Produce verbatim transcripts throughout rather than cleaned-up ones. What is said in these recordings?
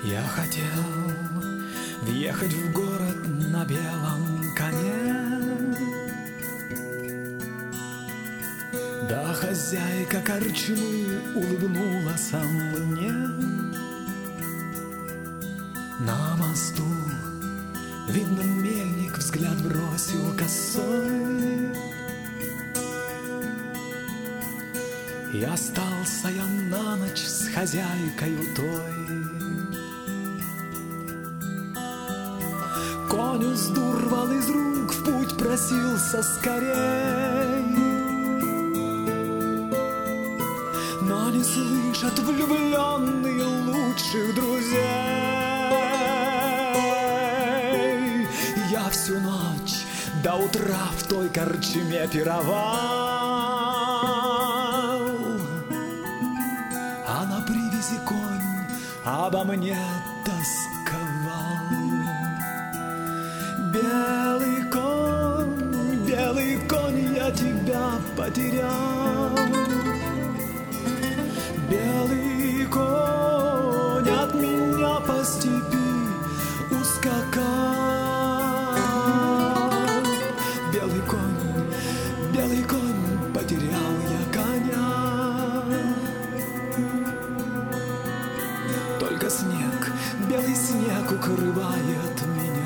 Я хотел въехать в город на белом коне, да хозяйка корчмы улыбнулась мне. На мосту, видно, мельник взгляд бросил косой, и остался я на ночь с хозяйкою той. Конь уздурвал из рук, в путь просился скорей, но не слышат влюбленные лучших друзей. Я всю ночь до утра в той корчме пировал, а на привязи конь обо мне тосковал. Белый конь, белый конь, я тебя потерял. Белый конь от меня по степи ускакал. Белый конь, белый конь, потерял я коня. Только снег, белый снег укрывает меня.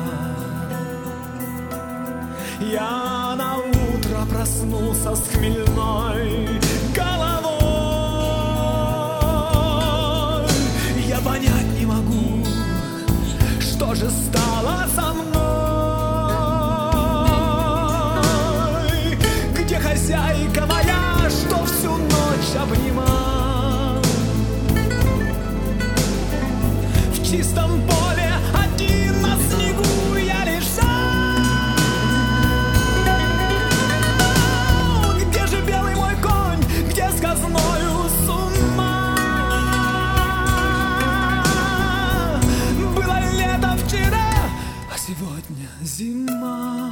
Я на утро проснулся с хмельной головой. Я понять не могу, что же стало со мной. Где хозяйка моя, что всю ночь обнимал? В чистом поле один на снегу я лежал. Где же белый мой конь, где сказною с ума? Было лето вчера, а сегодня зима.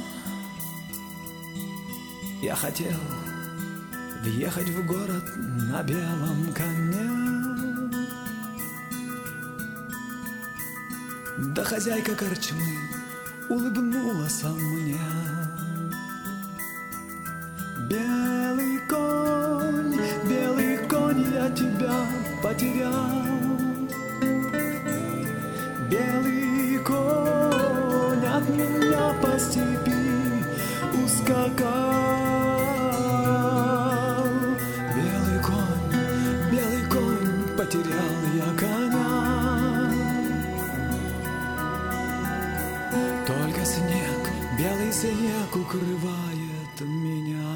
Я хотел въехать в город на белом коне, да хозяйка корчмы улыбнулась мне. Белый конь, белый конь, я тебя потерял. Белый конь от меня по степи ускакал. Белый конь, белый конь, потерял я коня. Только снег, белый снег укрывает меня.